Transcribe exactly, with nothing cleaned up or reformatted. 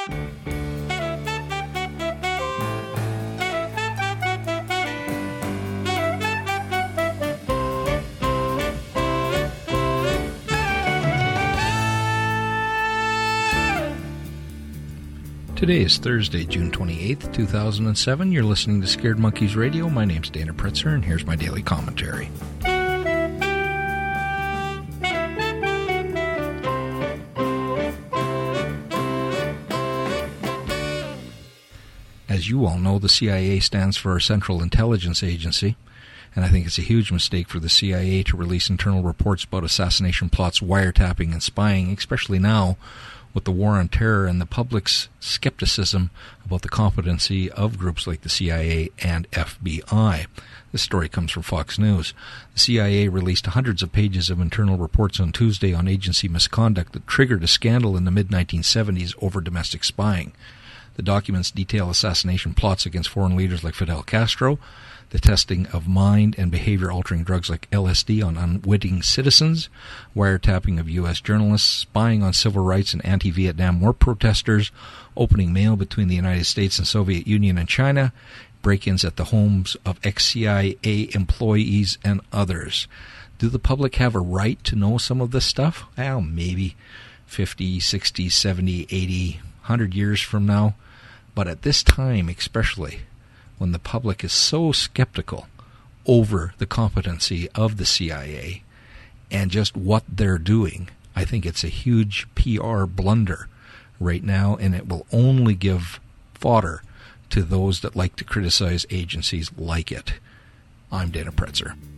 Today is Thursday, June twenty-eighth, two thousand seven. You're listening to Scared Monkeys Radio. My name's Dana Pritzer, and here's my daily commentary. As you all know, the C I A stands for our Central Intelligence Agency, and I think it's a huge mistake for the C I A to release internal reports about assassination plots, wiretapping, and spying, especially now with the war on terror and the public's skepticism about the competency of groups like the C I A and F B I. This story comes from Fox News. The C I A released hundreds of pages of internal reports on Tuesday on agency misconduct that triggered a scandal in the mid nineteen seventies over domestic spying. The documents detail assassination plots against foreign leaders like Fidel Castro, the testing of mind and behavior-altering drugs like L S D on unwitting citizens, wiretapping of U S journalists, spying on civil rights and anti-Vietnam War protesters, opening mail between the United States and Soviet Union and China, break-ins at the homes of ex-C I A employees, and others. Do the public have a right to know some of this stuff? Well, maybe fifty, sixty, seventy, eighty, one hundred years from now. But at this time especially, when the public is so skeptical over the competency of the C I A and just what they're doing, I think it's a huge P R blunder right now, and it will only give fodder to those that like to criticize agencies like it. I'm Dana Pritzer.